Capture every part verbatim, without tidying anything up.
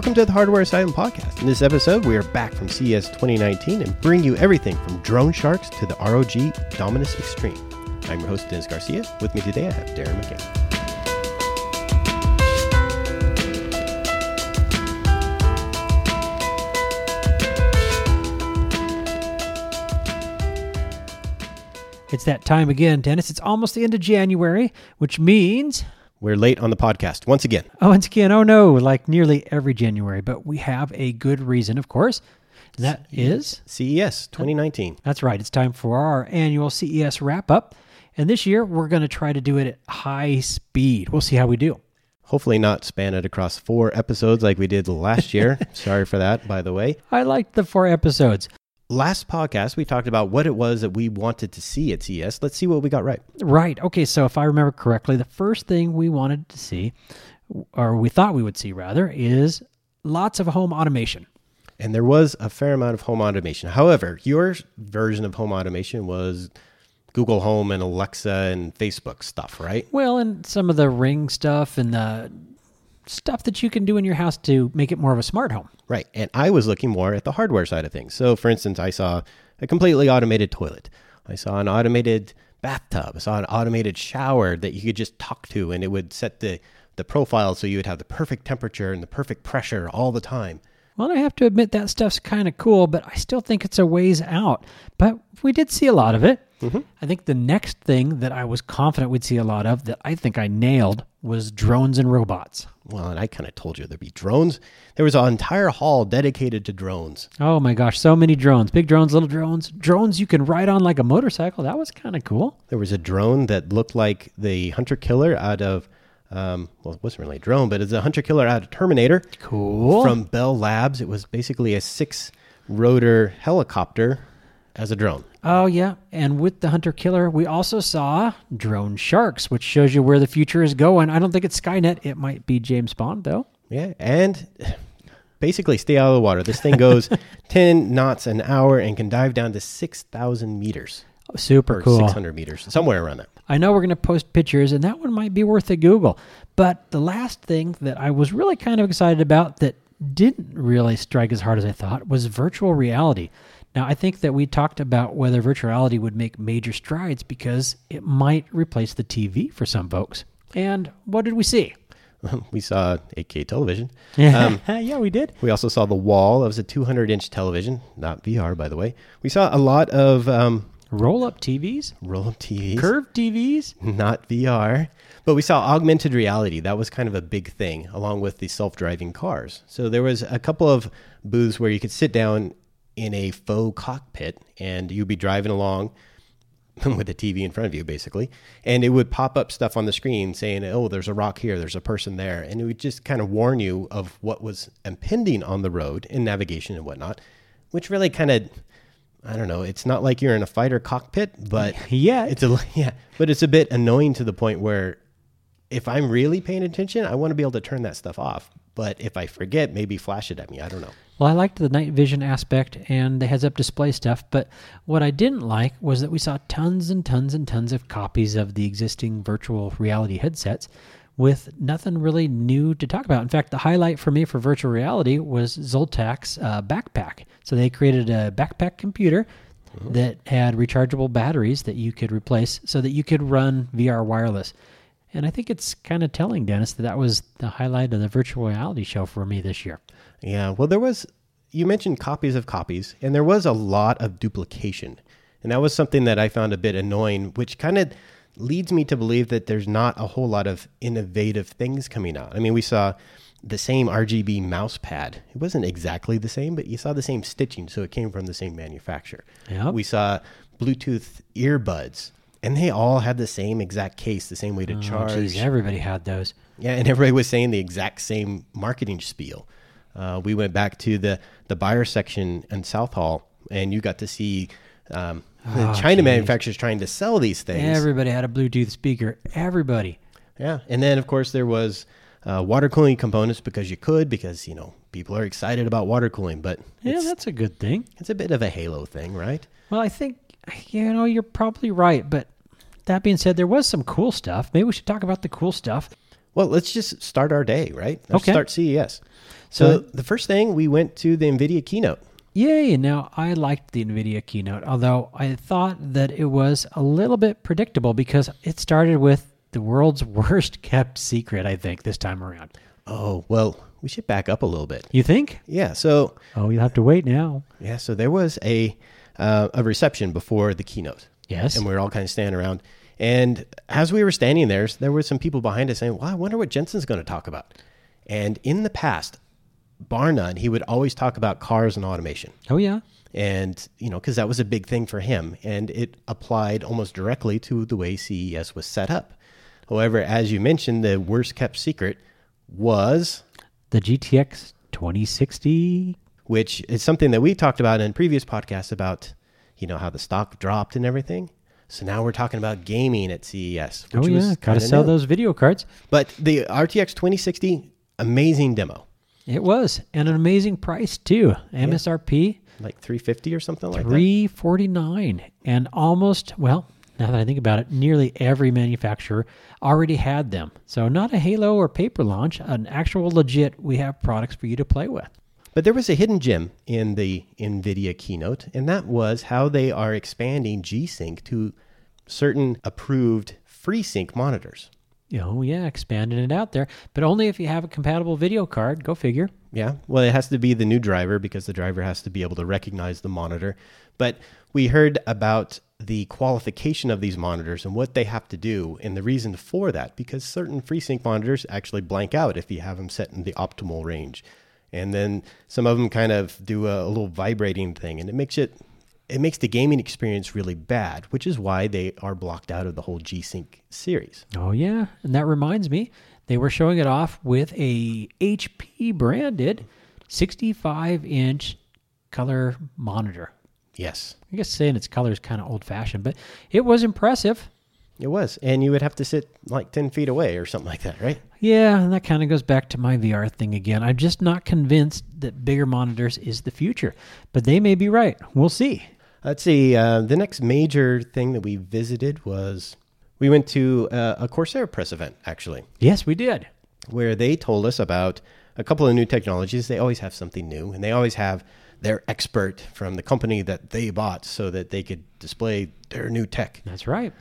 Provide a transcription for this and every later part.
Welcome to the Hardware Asylum Podcast. In this episode, we are back from C E S twenty nineteen and bring you everything from drone sharks to the R O G Dominus Extreme. I'm your host, Dennis Garcia. With me today, I have Darren McCann. It's that time again, Dennis. It's almost the end of January, which means... We're late on the podcast, once again. Oh, once again, oh no, like nearly every January. But we have a good reason, of course. And that C- is... C E S twenty nineteen. That's right. It's time for our annual C E S wrap-up. And this year, we're going to try to do it at high speed. We'll see how we do. Hopefully not span it across four episodes like we did last year. Sorry for that, by the way. I liked the four episodes. Last podcast, we talked about what it was that we wanted to see at C E S. Let's see what we got right. Right. Okay, so if I remember correctly, the first thing we wanted to see, or we thought we would see rather, is lots of home automation. And there was a fair amount of home automation. However, your version of home automation was Google Home and Alexa and Facebook stuff, right? Well, and some of the Ring stuff and the stuff that you can do in your house to make it more of a smart home. Right. And I was looking more at the hardware side of things. So, for instance, I saw a completely automated toilet. I saw an automated bathtub. I saw an automated shower that you could just talk to, and it would set the, the profile so you would have the perfect temperature and the perfect pressure all the time. Well, I have to admit that stuff's kind of cool, but I still think it's a ways out. But we did see a lot of it. Mm-hmm. I think the next thing that I was confident we'd see a lot of that I think I nailed was drones and robots. Well, and I kind of told you there'd be drones. There was an entire hall dedicated to drones. Oh my gosh, so many drones. Big drones, little drones. Drones you can ride on like a motorcycle. That was kind of cool. There was a drone that looked like the Hunter Killer out of, um, well, it wasn't really a drone, but it's a Hunter Killer out of Terminator. Cool. From Bell Labs. It was basically a six-rotor helicopter as a drone. Oh, yeah. And with the Hunter Killer, we also saw drone sharks, which shows you where the future is going. I don't think it's Skynet. It might be James Bond, though. Yeah, and basically stay out of the water. This thing goes ten knots an hour and can dive down to six thousand meters. Oh, super or cool. six hundred meters, somewhere around that. I know we're going to post pictures, and that one might be worth a Google. But the last thing that I was really kind of excited about that didn't really strike as hard as I thought was virtual reality. Now, I think that we talked about whether virtual reality would make major strides because it might replace the T V for some folks. And what did we see? We saw eight K television. Um, yeah, we did. We also saw the wall. It was a two hundred inch television, not V R, by the way. We saw a lot of... Um, roll-up T Vs? Roll-up T Vs. Curved T Vs? Not V R. But we saw augmented reality. That was kind of a big thing, along with the self-driving cars. So there was a couple of booths where you could sit down in a faux cockpit, and you'd be driving along with a T V in front of you, basically, and it would pop up stuff on the screen saying, oh, there's a rock here, there's a person there, and it would just kind of warn you of what was impending on the road in navigation and whatnot, which really kind of, I don't know, it's not like you're in a fighter cockpit, but yeah, it's a yeah, but it's a bit annoying to the point where if I'm really paying attention, I want to be able to turn that stuff off. But if I forget, maybe flash it at me. I don't know. Well, I liked the night vision aspect and the heads-up display stuff, but what I didn't like was that we saw tons and tons and tons of copies of the existing virtual reality headsets with nothing really new to talk about. In fact, the highlight for me for virtual reality was Zoltak's uh, backpack. So they created a backpack computer mm-hmm. that had rechargeable batteries that you could replace so that you could run V R wireless. And I think it's kind of telling, Dennis, that that was the highlight of the virtual reality show for me this year. Yeah, well, there was, you mentioned copies of copies, and there was a lot of duplication. And that was something that I found a bit annoying, which kind of leads me to believe that there's not a whole lot of innovative things coming out. I mean, we saw the same R G B mouse pad. It wasn't exactly the same, but you saw the same stitching, so it came from the same manufacturer. Yep. We saw Bluetooth earbuds. And they all had the same exact case, the same way to oh, charge. Geez, everybody had those. Yeah, and everybody was saying the exact same marketing spiel. Uh, we went back to the, the buyer section in South Hall, and you got to see um, the oh, China geez. manufacturers trying to sell these things. Everybody had a Bluetooth speaker. Everybody. Yeah, and then, of course, there was uh, water cooling components because you could, because, you know, people are excited about water cooling. But yeah, that's a good thing. It's a bit of a halo thing, right? Well, I think, you know, you're probably right, but that being said, there was some cool stuff. Maybe we should talk about the cool stuff. Well, let's just start our day, right? Let's Okay. start C E S. So, So- the first thing, we went to the NVIDIA keynote. Yay. Now, I liked the NVIDIA keynote, although I thought that it was a little bit predictable because it started with the world's worst kept secret, I think, this time around. Oh, well, we should back up a little bit. You think? Yeah, so Oh, you'll have to wait now. yeah, so there was a uh, a reception before the keynote. Yes. And we were all kind of standing around. And as we were standing there, there were some people behind us saying, well, I wonder what Jensen's going to talk about. And in the past, bar none, he would always talk about cars and automation. Oh, yeah. And, you know, because that was a big thing for him. And it applied almost directly to the way C E S was set up. However, as you mentioned, the worst kept secret was, The G T X twenty sixty. which is something that we talked about in previous podcasts about, you know, how the stock dropped and everything. So now we're talking about gaming at C E S. Which Oh, yeah. was Got to kinda sell new. those video cards. But the R T X twenty sixty, amazing demo. It was. And an amazing price, too. M S R P, Like three fifty or something like that. three forty-nine. And almost, well, now that I think about it, nearly every manufacturer already had them. So not a Halo or paper launch, an actual legit, we have products for you to play with. But there was a hidden gem in the NVIDIA keynote, and that was how they are expanding G-Sync to certain approved FreeSync monitors. Oh, yeah, expanding it out there. But only if you have a compatible video card. Go figure. Yeah, well, it has to be the new driver because the driver has to be able to recognize the monitor. But we heard about the qualification of these monitors and what they have to do and the reason for that, because certain FreeSync monitors actually blank out if you have them set in the optimal range. And then some of them kind of do a, a little vibrating thing, and it makes it it makes the gaming experience really bad, which is why they are blocked out of the whole G-Sync series. Oh, yeah. And that reminds me, they were showing it off with a H P branded sixty-five inch color monitor. Yes, I guess saying it's color is kind of old fashioned, but it was impressive. it was. And you would have to sit like ten feet away or something like that, right? Yeah, and that kind of goes back to my V R thing again. I'm just not convinced that bigger monitors is the future, but they may be right. We'll see. Let's see. Uh, the next major thing that we visited was we went to uh, a Corsair press event, actually, Yes, we did. where they told us about a couple of new technologies. They always have something new, and they always have their expert from the company that they bought so that they could display their new tech. That's right.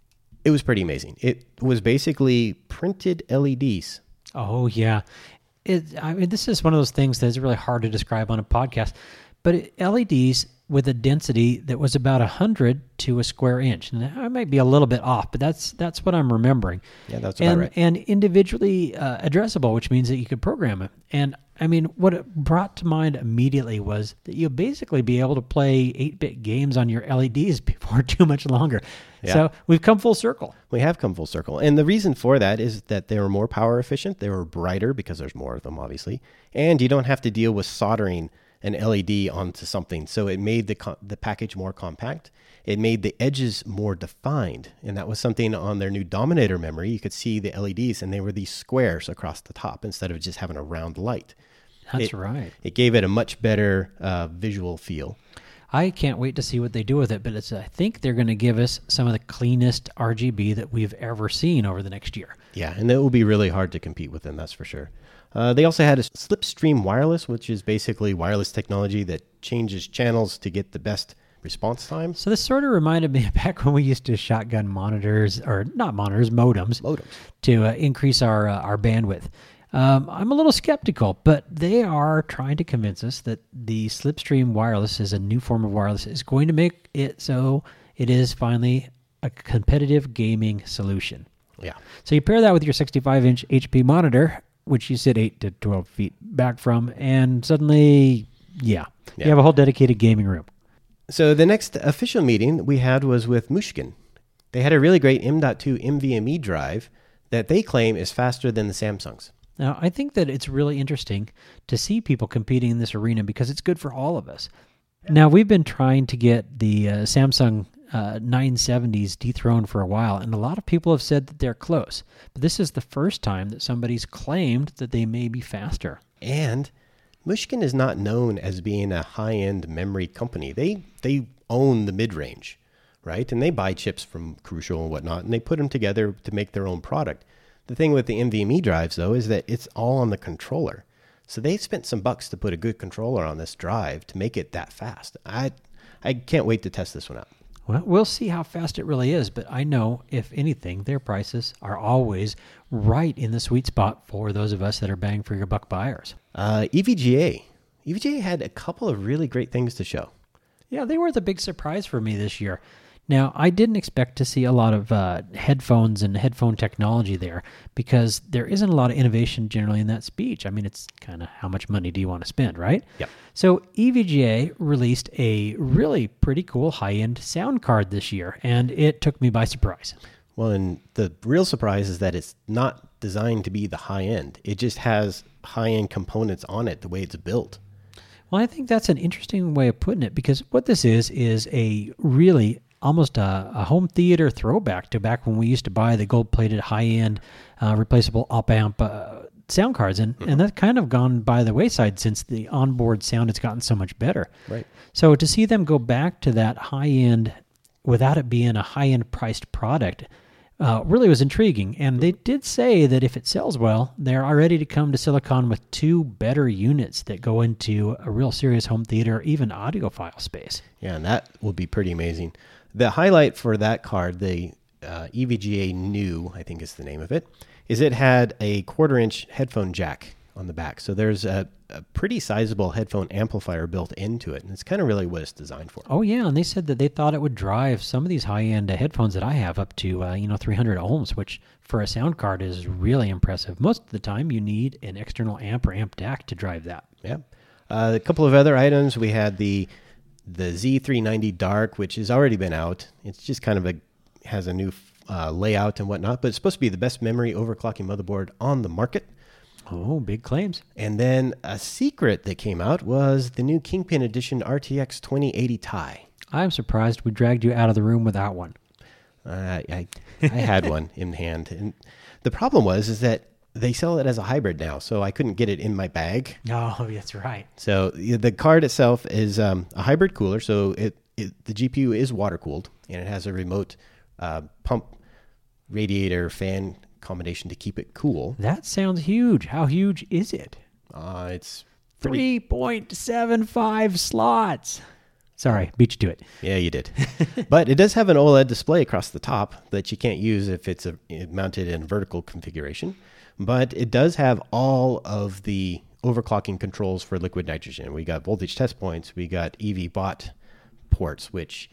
It was pretty amazing. It was basically printed L E Ds. Oh, yeah. It, I mean, this is one of those things that's really hard to describe on a podcast, but it, L E Ds with a density that was about one hundred to a square inch. And I might be a little bit off, but that's that's what I'm remembering. Yeah, that's about and, right. And individually uh, addressable, which means that you could program it. And I mean, what it brought to mind immediately was that you'll basically be able to play eight-bit games on your L E Ds before too much longer. Yeah. So we've come full circle. We have come full circle. And the reason for that is that they were more power efficient. They were brighter because there's more of them, obviously. And you don't have to deal with soldering an L E D onto something. So it made the co- the package more compact. It made the edges more defined. And that was something on their new Dominator memory. You could see the L E Ds, and they were these squares across the top instead of just having a round light. That's It- right. It gave it a much better uh, visual feel. I can't wait to see what they do with it, but it's, I think they're going to give us some of the cleanest R G B that we've ever seen over the next year. Yeah, and it will be really hard to compete with them, that's for sure. Uh, they also had a Slipstream Wireless, which is basically wireless technology that changes channels to get the best response time. So this sort of reminded me back when we used to shotgun monitors, or not monitors, modems, Modems. to uh, increase our uh, our bandwidth. Um, I'm a little skeptical, but they are trying to convince us that the Slipstream Wireless is a new form of wireless is going to make it so it is finally a competitive gaming solution. Yeah. So you pair that with your sixty-five inch H P monitor, which you sit eight to twelve feet back from, and suddenly, yeah, Yeah. you have a whole dedicated gaming room. So the next official meeting we had was with Mushkin. They had a really great M dot two NVMe drive that they claim is faster than the Samsungs. Now, I think that it's really interesting to see people competing in this arena because it's good for all of us. Now, we've been trying to get the uh, Samsung uh, nine seventies dethroned for a while, and a lot of people have said that they're close. But this is the first time that somebody's claimed that they may be faster. And Mushkin is not known as being a high-end memory company. They they own the mid-range, right? And they buy chips from Crucial and whatnot, and they put them together to make their own product. The thing with the NVMe drives, though, is that it's all on the controller. So they spent some bucks to put a good controller on this drive to make it that fast. I I can't wait to test this one out. Well, we'll see how fast it really is, but I know, if anything, their prices are always right in the sweet spot for those of us that are bang for your buck buyers. Uh, E V G A. E V G A had a couple of really great things to show. Yeah, they were the big surprise for me this year. Now, I didn't expect to see a lot of uh, headphones and headphone technology there because there isn't a lot of innovation generally in that speech. I mean, it's kind of how much money do you want to spend, right? Yep. So E V G A released a really pretty cool high-end sound card this year, and it took me by surprise. Well, and the real surprise is that it's not designed to be the high end. It just has high-end components on it the way it's built. Well, I think that's an interesting way of putting it because what this is is a really almost a, a home theater throwback to back when we used to buy the gold-plated high-end uh, replaceable op-amp uh, sound cards, and, mm-hmm. and that's kind of gone by the wayside since the onboard sound has gotten so much better. Right. So to see them go back to that high-end without it being a high-end priced product uh, really was intriguing, and they did say that if it sells well, they're all ready to come to Silicon with two better units that go into a real serious home theater, even audiophile space. Yeah, and that will be pretty amazing. The highlight for that card, the uh, E V G A New, I think is the name of it, is it had a quarter-inch headphone jack on the back. So there's a, a pretty sizable headphone amplifier built into it, and it's kind of really what it's designed for. Oh, yeah, and they said that they thought it would drive some of these high-end uh, headphones that I have up to, uh, you know, three hundred ohms, which for a sound card is really impressive. Most of the time, you need an external amp or amp D A C to drive that. Yeah. Uh, a couple of other items. We had the the Z three ninety Dark, which has already been out. It's just kind of a has a new uh, layout and whatnot, but it's supposed to be the best memory overclocking motherboard on the market. Oh, big claims. And then a secret that came out was the new Kingpin Edition R T X twenty eighty Ti. I'm surprised we dragged you out of the room without one. Uh, I I had one in hand, and the problem was is that they sell it as a hybrid now, so I couldn't get it in my bag. Oh, that's right. So the card itself is um, a hybrid cooler, so it, it the G P U is water cooled, and it has a remote uh, pump radiator fan combination to keep it cool. That sounds huge. How huge is it? Uh, it's three point seven five slots. Sorry, beat you to it. Yeah, you did. But it does have an OLED display across the top that you can't use if it's a, mounted in vertical configuration. But it does have all of the overclocking controls for liquid nitrogen. We got voltage test points. We got E V bot ports, which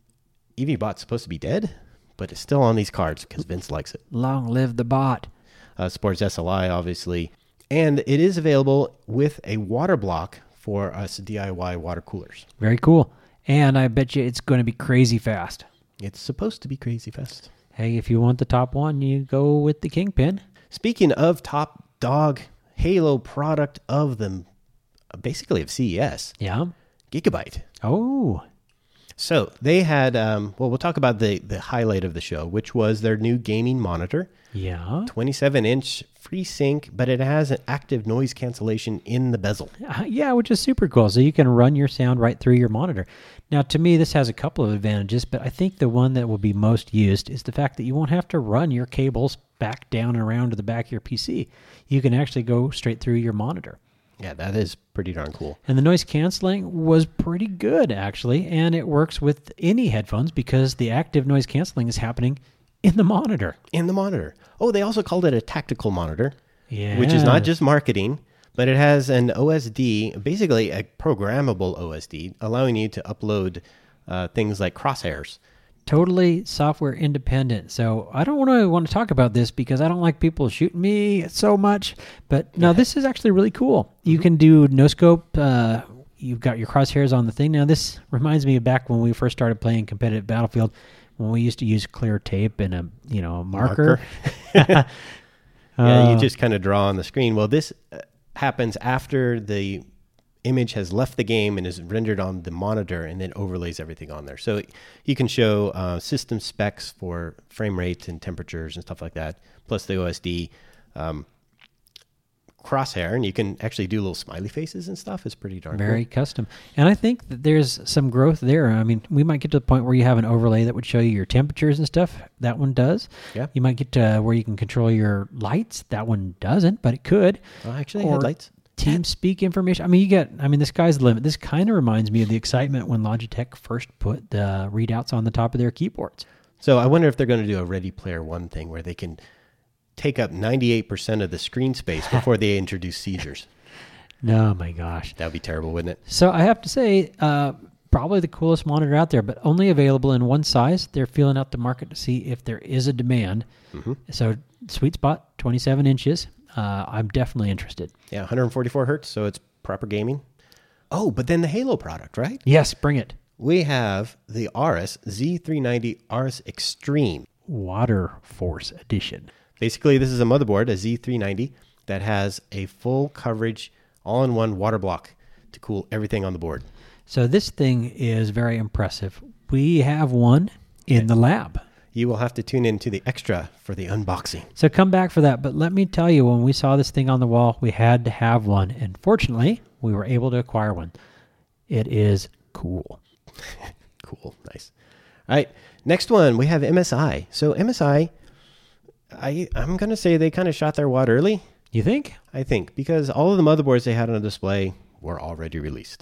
E V bot's supposed to be dead, but it's still on these cards because Vince likes it. Long live the bot. Uh, supports S L I, obviously. And it is available with a water block for us D I Y water coolers. Very cool. And I bet you it's going to be crazy fast. It's supposed to be crazy fast. Hey, if you want the top one, you go with the Kingpin. Speaking of top dog Halo product of the, basically of C E S, Yeah. Gigabyte. Oh. So they had, um, well, we'll talk about the, the highlight of the show, which was their new gaming monitor. Yeah. twenty-seven inch FreeSync, but it has an active noise cancellation in the bezel. Uh, yeah, which is super cool. So you can run your sound right through your monitor. Now, to me, this has a couple of advantages, but I think the one that will be most used is the fact that you won't have to run your cables back down and around to the back of your P C. You can actually go straight through your monitor. Yeah, that is pretty darn cool. And the noise canceling was pretty good, actually, and it works with any headphones because the active noise canceling is happening in the monitor. In the monitor. Oh, they also called it a tactical monitor, yeah. which is not just marketing, but it has an O S D, basically a programmable O S D, allowing you to upload uh, things like crosshairs. Totally software independent. So I don't really want to talk about this because I don't like people shooting me so much. But no, this is actually really cool. You can do no scope. Uh, you've got your crosshairs on the thing. Now this reminds me of back when we first started playing competitive Battlefield, when we used to use clear tape and a you know a marker. marker. Yeah, uh, you just kind of draw on the screen. Well, this uh, happens after the image has left the game and is rendered on the monitor and then overlays everything on there. So you can show uh, system specs for frame rate and temperatures and stuff like that, plus the O S D. Um, crosshair, and you can actually do little smiley faces and stuff. It's pretty darn Very cool. custom. And I think that there's some growth there. I mean, we might get to the point where you have an overlay that would show you your temperatures and stuff. That one does. Yeah. You might get to where you can control your lights. That one doesn't, but it could. Oh, actually, Or headlights. TeamSpeak information. I mean, you get, I mean, the sky's the limit. This kind of reminds me of the excitement when Logitech first put the readouts on the top of their keyboards. So I wonder if they're going to do a Ready Player One thing where they can take up ninety-eight percent of the screen space before they introduce seizures. Oh, my gosh. That would be terrible, wouldn't it? So I have to say, uh, probably the coolest monitor out there, but only available in one size. They're feeling out the market to see if there is a demand. Mm-hmm. So sweet spot, twenty-seven inches. Uh, I'm definitely interested. Yeah, one hundred forty-four hertz, so it's proper gaming. Oh, but then the Halo product, right? Yes, bring it. We have the Aorus Z three ninety Aorus Extreme. Water Force Edition. Basically, this is a motherboard, a Z three ninety, that has a full coverage, all-in-one water block to cool everything on the board. So this thing is very impressive. We have one in the lab. You will have to tune into the extra for the unboxing. So come back for that. But let me tell you, when we saw this thing on the wall, we had to have one. And fortunately, we were able to acquire one. It is cool. Cool. Nice. All right. Next one, we have M S I. So M S I, I, I'm going to say they kind of shot their wad early, You think? I think, because all of the motherboards they had on display were already released,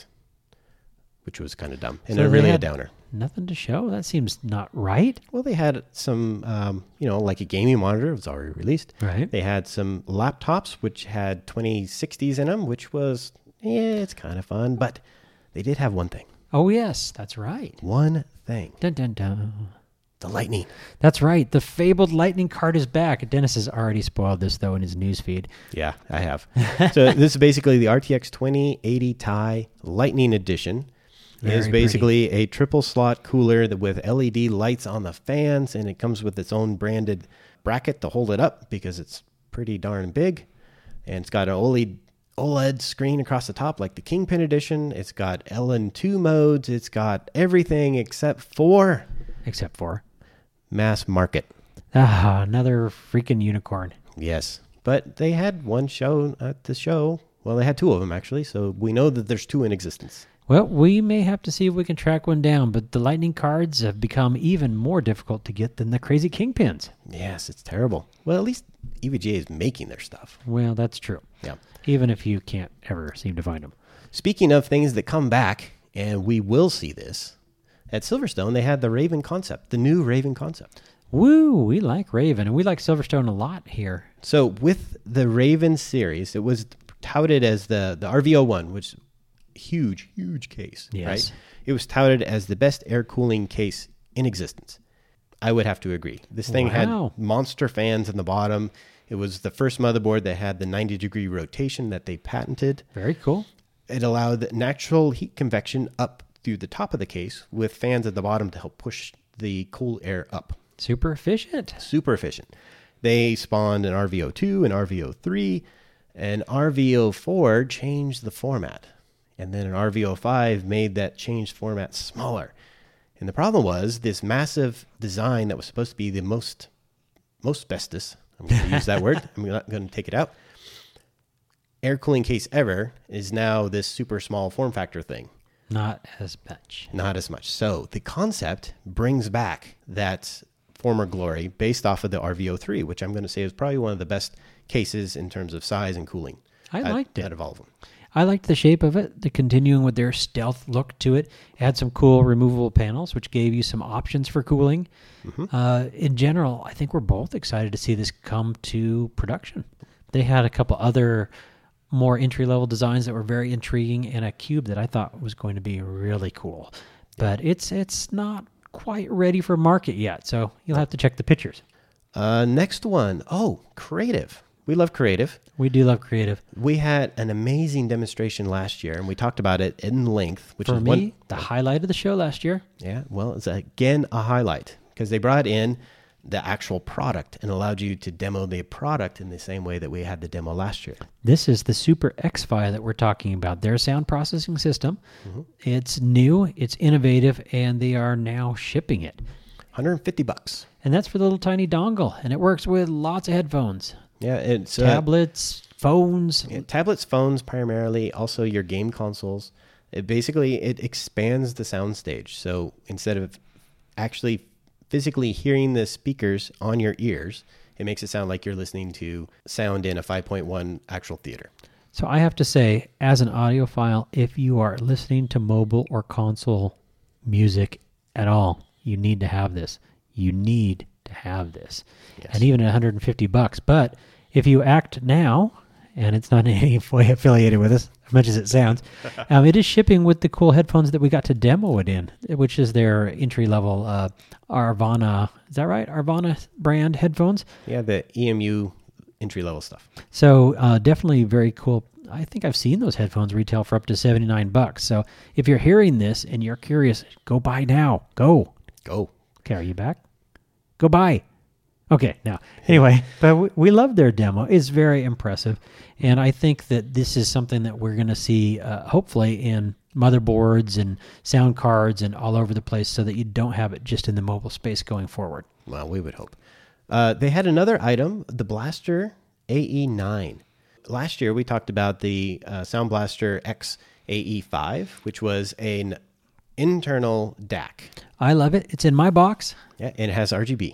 which was kind of dumb. And So they're they really a had- downer. Nothing to show? That seems not right. Well, they had some, um, you know, like a gaming monitor was already released. Right. They had some laptops which had twenty sixties in them, which was, yeah, it's kind of fun. But they did have one thing. Oh, yes, that's right. One thing. Dun, dun, dun. The Lightning. That's right. The fabled lightning card is back. Dennis has already spoiled this, though, in his newsfeed. Yeah, I have. So this is basically the R T X twenty eighty Ti Lightning Edition. It is Very basically a triple slot cooler that with L E D lights on the fans, and it comes with its own branded bracket to hold it up because it's pretty darn big. And it's got an OLED OLED screen across the top like the Kingpin Edition. It's got L N two modes. It's got everything except for Except for, mass market. ah, another freaking unicorn. Yes. But they had one show at the show. Well, they had two of them, actually. So we know that there's two in existence. Well, we may have to see if we can track one down, but the lightning cards have become even more difficult to get than the crazy kingpins. Yes, it's terrible. Well, at least E V G A is making their stuff. Well, that's true. Yeah. Even if you can't ever seem to find them. Speaking of things that come back, and we will see this, at Silverstone, they had the Raven concept, the new Raven concept. Woo, we like Raven, and we like Silverstone a lot here. So with the Raven series, it was touted as the, the R V O one, which is a huge, huge case, Yes. right? It was touted as the best air cooling case in existence. I would have to agree. This thing Wow. had monster fans in the bottom. It was the first motherboard that had the ninety degree rotation that they patented. Very cool. It allowed natural heat convection up through the top of the case with fans at the bottom to help push the cool air up. Super efficient. Super efficient. They spawned an R V O two, an R V O three, and R V O four changed the format. And then an R V O five made that changed format smaller. And the problem was this massive design that was supposed to be the most, most bestest, I'm going to use that word, I'm not going to take it out, air cooling case ever is now this super small form factor thing. Not as much. Not as much. So the concept brings back that former glory based off of the R V O three, which I'm going to say is probably one of the best cases in terms of size and cooling. I out- liked it. Out of all of them. I liked the shape of it, the continuing with their stealth look to it. It had some cool removable panels, which gave you some options for cooling. Uh, in general, I think we're both excited to see this come to production. They had a couple other more entry-level designs that were very intriguing, and a cube that I thought was going to be really cool. But it's it's not quite ready for market yet, so you'll have to check the pictures. Uh, next one. Oh, Creative. We love Creative. We do love Creative. We had an amazing demonstration last year, and we talked about it in length, which For is me, one. the highlight of the show last year. Yeah, well, it's again a highlight because they brought in the actual product and allowed you to demo the product in the same way that we had the demo last year. This is the Super X-Fi that we're talking about. Their sound processing system. Mm-hmm. It's new, it's innovative, and they are now shipping it. one hundred fifty bucks. And that's for the little tiny dongle, and it works with lots of headphones. Yeah, it's uh, Tablets, phones. yeah, tablets, phones, primarily. Also, your game consoles. It basically it expands the soundstage. So instead of actually physically hearing the speakers on your ears, it makes it sound like you're listening to sound in a five point one actual theater. So I have to say, as an audiophile, if you are listening to mobile or console music at all, you need to have this. You need to have this. Yes. And even at one hundred fifty bucks. But if you act now, and it's not in any way affiliated with us, as much as it sounds, um, it is shipping with the cool headphones that we got to demo it in, which is their entry-level uh, Arvana, is that right? Arvana brand headphones. Yeah, the E M U entry-level stuff. So uh, definitely very cool. I think I've seen those headphones retail for up to seventy-nine bucks. So if you're hearing this and you're curious, go buy now. Go. Go. Okay, are you back? Go buy. Okay, now, anyway, but we, we love their demo. It's very impressive. And I think that this is something that we're going to see, uh, hopefully, in motherboards and sound cards and all over the place so that you don't have it just in the mobile space going forward. Well, we would hope. Uh, they had another item, the Blaster A E nine. Last year, we talked about the uh, Sound Blaster X A E five, which was an internal D A C. I love it. It's in my box. Yeah, and it has R G B.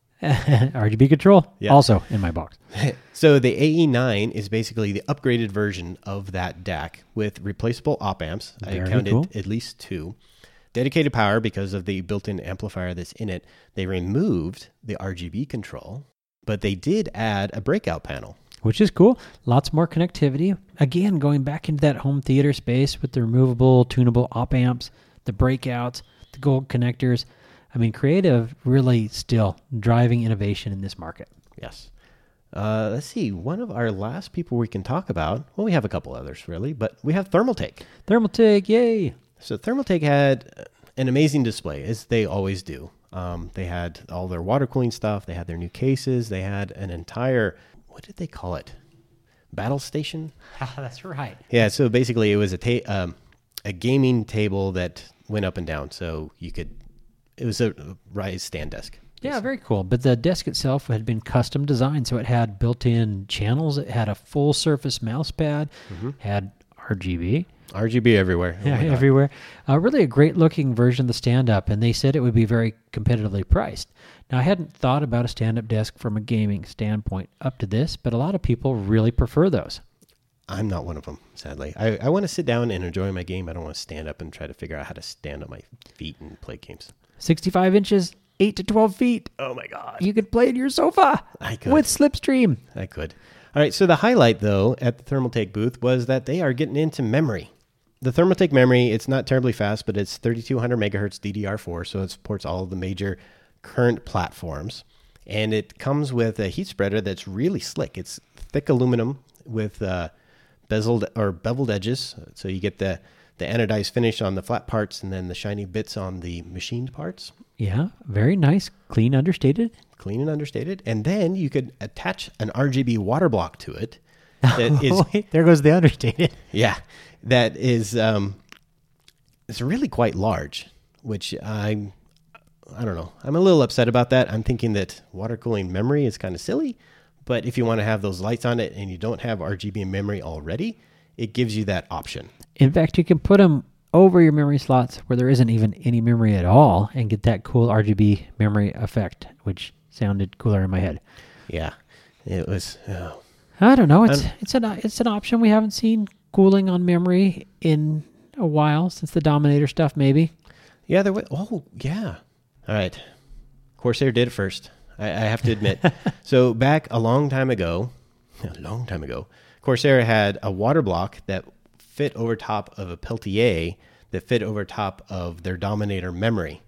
R G B control, Yeah. also in my box. So the A E nine is basically the upgraded version of that D A C with replaceable op amps. Very I counted cool. at least two. Dedicated power because of the built-in amplifier that's in it. They removed the R G B control, but they did add a breakout panel. Which is cool. Lots more connectivity. Again, going back into that home theater space with the removable, tunable op amps, the breakouts, the gold connectors. I mean, Creative really still driving innovation in this market. Yes. Uh, let's see. One of our last people we can talk about, well, we have a couple others really, but we have Thermaltake. Thermaltake, yay! So Thermaltake had an amazing display, as they always do. Um, they had all their water cooling stuff. They had their new cases. They had an entire, what did they call it? Battle station? That's right. Yeah, so basically it was a ta- um, a gaming table that went up and down. So you could, it was a rise stand desk. Yeah, very cool. But the desk itself had been custom designed, so it had built-in channels. It had a full-surface mouse pad, Mm-hmm. had R G B. R G B everywhere. Oh Yeah, my God. everywhere. Uh, really a great-looking version of the stand-up, and they said it would be very competitively priced. Now, I hadn't thought about a stand-up desk from a gaming standpoint up to this, but a lot of people really prefer those. I'm not one of them, sadly. I, I want to sit down and enjoy my game. I don't want to stand up and try to figure out how to stand on my feet and play games. sixty-five inches, eight to twelve feet. Oh my God. You could play in your sofa I could. with Slipstream. I could. All right, so the highlight, though, at the Thermaltake booth was that they are getting into memory. The Thermaltake memory, it's not terribly fast, but it's thirty-two hundred megahertz D D R four, so it supports all of the major current platforms. And it comes with a heat spreader that's really slick. It's thick aluminum with uh, bezeled or beveled edges, so you get the, the anodized finish on the flat parts and then the shiny bits on the machined parts. Yeah, very nice, clean, understated. Clean and understated. And then you could attach an R G B water block to it. That is, Wait, there goes the understated. yeah, that is, um, it's really quite large, which I'm, I don't know. I'm a little upset about that. I'm thinking that water cooling memory is kind of silly, but if you want to have those lights on it and you don't have R G B memory already, it gives you that option. In fact, you can put them over your memory slots where there isn't even any memory at all and get that cool R G B memory effect, which sounded cooler in my head. Yeah, it was, oh. I don't know. It's Um, it's an it's an option. We haven't seen cooling on memory in a while since the Dominator stuff, maybe. Yeah, there was, oh, yeah. All right. Corsair did it first, I, I have to admit. So back a long time ago, a long time ago, Corsair had a water block that fit over top of a Peltier that fit over top of their Dominator memory.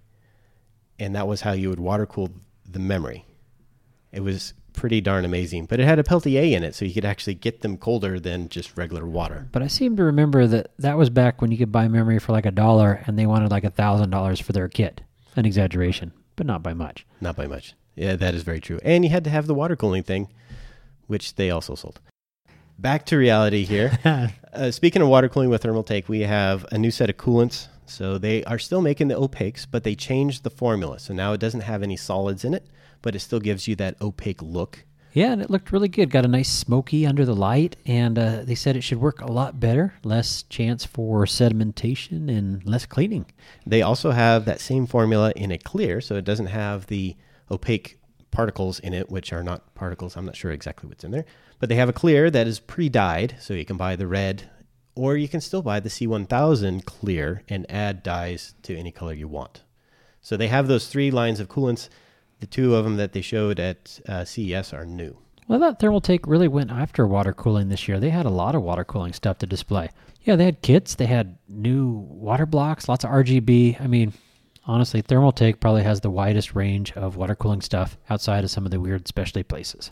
And that was how you would water cool the memory. It was pretty darn amazing. But it had a Peltier in it, so you could actually get them colder than just regular water. But I seem to remember that that was back when you could buy memory for like a dollar and they wanted like a thousand dollars for their kit. An exaggeration, but not by much. Not by much. Yeah, that is very true. And you had to have the water cooling thing, which they also sold. Back to reality here. uh, speaking of water cooling with Thermaltake, we have a new set of coolants. So they are still making the opaques, but they changed the formula. So now it doesn't have any solids in it, but it still gives you that opaque look Yeah, and it looked really good. Got a nice smoky under the light, and uh, they said it should work a lot better. Less chance for sedimentation and less cleaning. They also have that same formula in a clear, so it doesn't have the opaque particles in it, which are not particles. I'm not sure exactly what's in there. But they have a clear that is pre-dyed, so you can buy the red, or you can still buy the C one thousand clear and add dyes to any color you want. So they have those three lines of coolants. The two of them that they showed at uh, C E S are new. Well, I thought Thermaltake really went after water cooling this year. They had a lot of water cooling stuff to display. Yeah, they had kits. They had new water blocks, lots of R G B. I mean, honestly, Thermaltake probably has the widest range of water cooling stuff outside of some of the weird specialty places.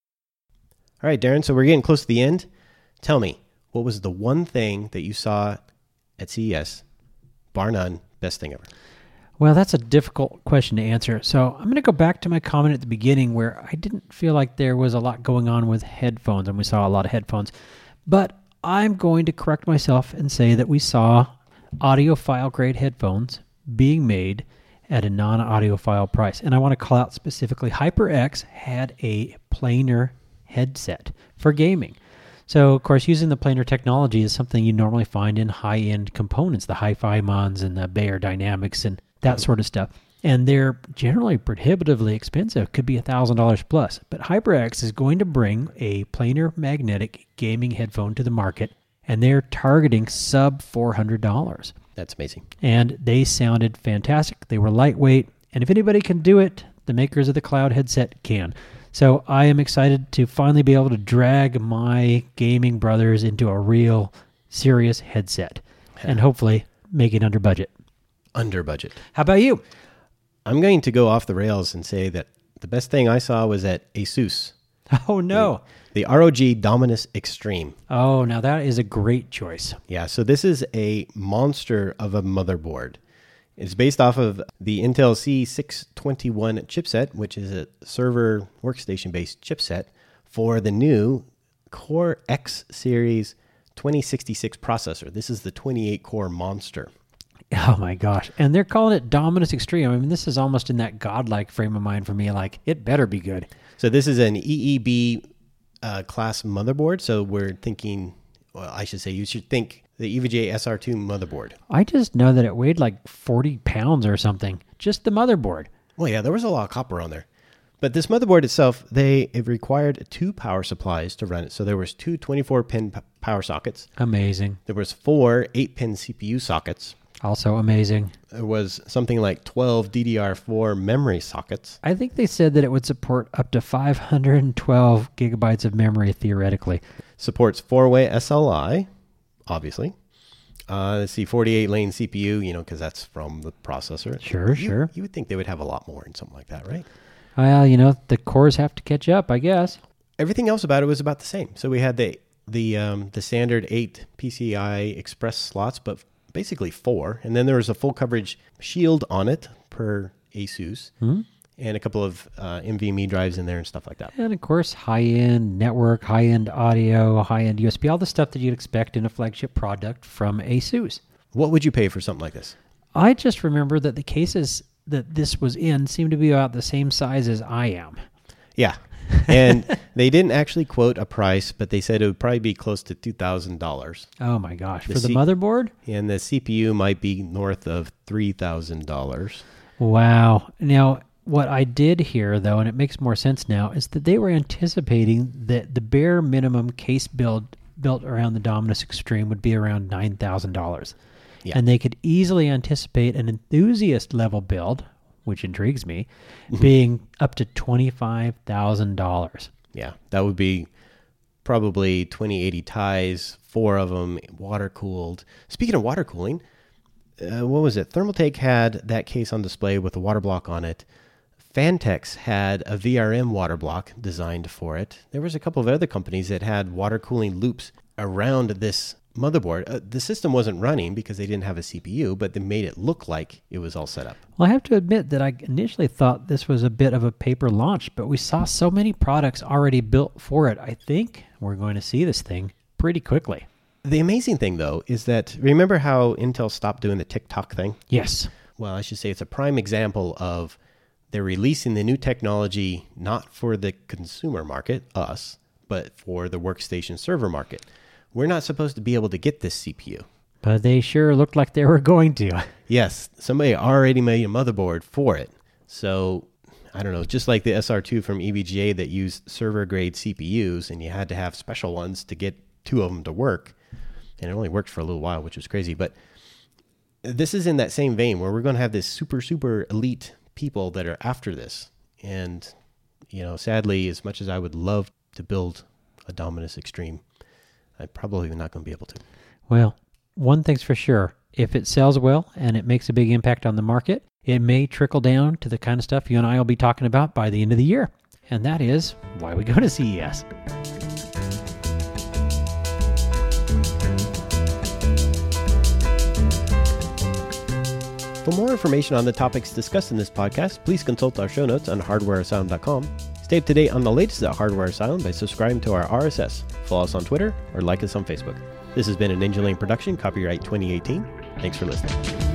All right, Darren, so we're getting close to the end. Tell me, what was the one thing that you saw at C E S, bar none, best thing ever? Well, that's a difficult question to answer. So I'm going to go back to my comment at the beginning where I didn't feel like there was a lot going on with headphones, and we saw a lot of headphones. But I'm going to correct myself and say that we saw audiophile grade headphones being made at a non-audiophile price. And I want to call out specifically HyperX had a planar headset for gaming. So, of course, using the planar technology is something you normally find in high-end components, the HiFiMons and the Bayer Dynamics and that sort of stuff. And they're generally prohibitively expensive, could be one thousand dollars plus. But HyperX is going to bring a planar magnetic gaming headphone to the market, and they're targeting sub four hundred dollars. That's amazing. And they sounded fantastic. They were lightweight. And if anybody can do it, the makers of the Cloud headset can. So I am excited to finally be able to drag my gaming brothers into a real serious headset and hopefully make it under budget. Under budget. How about you? I'm going to go off the rails and say that the best thing I saw was at ASUS. Oh, no. The, the R O G Dominus Extreme. Oh, now that is a great choice. Yeah, so this is a monster of a motherboard. It's based off of the Intel C six twenty-one chipset, which is a server workstation-based chipset for the new Core X Series twenty sixty-six processor. This is the twenty-eight core monster. Oh my gosh. And they're calling it Dominus Extreme. I mean, this is almost in that godlike frame of mind for me. Like, it better be good. So this is an E E B uh, class motherboard. So we're thinking, well, I should say you should think the E V G A S R two motherboard. I just know that it weighed like forty pounds or something. Just the motherboard. Well, yeah, there was a lot of copper on there. But this motherboard itself, they it required two power supplies to run it. So there was two twenty-four pin p- power sockets. Amazing. There was four eight pin C P U sockets. Also amazing. There was something like twelve D D R four memory sockets. I think they said that it would support up to five hundred twelve gigabytes of memory theoretically. Supports four-way S L I, obviously. Uh, let's see, forty-eight lane C P U, you know, because that's from the processor. Sure, you, sure. You would think they would have a lot more in something like that, right? Well, you know, the cores have to catch up, I guess. Everything else about it was about the same. So we had the the um, the standard eight P C I Express slots, but basically four. And then there was a full coverage shield on it per ASUS. Hmm? And a couple of uh, NVMe drives in there and stuff like that. And of course, high-end network, high-end audio, high-end U S B, all the stuff that you'd expect in a flagship product from ASUS. What would you pay for something like this? I just remember that the cases that this was in seemed to be about the same size as I am. Yeah. And they didn't actually quote a price, but they said it would probably be close to two thousand dollars. Oh my gosh. The For the C- motherboard? And the C P U might be north of three thousand dollars. Wow. Now, what I did hear, though, and it makes more sense now, is that they were anticipating that the bare minimum case build built around the Dominus Extreme would be around nine thousand dollars. Yeah. And they could easily anticipate an enthusiast level build, which intrigues me, being up to twenty-five thousand dollars. Yeah, that would be probably twenty eighty ties, four of them, water cooled. Speaking of water cooling, uh, what was it? Thermaltake had that case on display with a water block on it. Phanteks had a V R M water block designed for it. There was a couple of other companies that had water cooling loops around this motherboard. Uh, the system wasn't running because they didn't have a C P U, but they made it look like it was all set up. Well, I have to admit that I initially thought this was a bit of a paper launch, but we saw so many products already built for it. I think we're going to see this thing pretty quickly. The amazing thing, though, is that remember how Intel stopped doing the TikTok thing? Yes. Well, I should say it's a prime example of they're releasing the new technology not for the consumer market, us, but for the workstation server market. We're not supposed to be able to get this C P U. But they sure looked like they were going to. Yes, somebody already made a motherboard for it. So, I don't know, just like the S R two from E V G A that used server-grade C P Us, and you had to have special ones to get two of them to work. And it only worked for a little while, which was crazy. But this is in that same vein where we're going to have this super, super elite people that are after this. And, you know, sadly, as much as I would love to build a Dominus Extreme, I'm probably not going to be able to. Well, one thing's for sure. If it sells well and it makes a big impact on the market, it may trickle down to the kind of stuff you and I will be talking about by the end of the year. And that is why we go to C E S. For more information on the topics discussed in this podcast, please consult our show notes on hardware asylum dot com. Stay up to date on the latest at Hardware Asylum by subscribing to our R S S. Follow us on Twitter or like us on Facebook. This has been an Angel Lane production, copyright twenty eighteen. Thanks for listening.